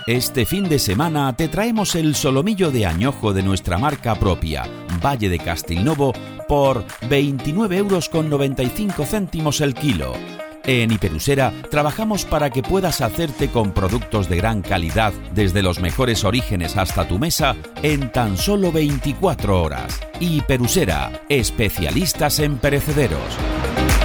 Este fin de semana te traemos el solomillo de añojo de nuestra marca propia, Valle de Castelnuovo, por 29,95 € el kilo. En Hiperusera trabajamos para que puedas hacerte con productos de gran calidad desde los mejores orígenes hasta tu mesa en tan solo 24 horas. Hiperusera, especialistas en perecederos.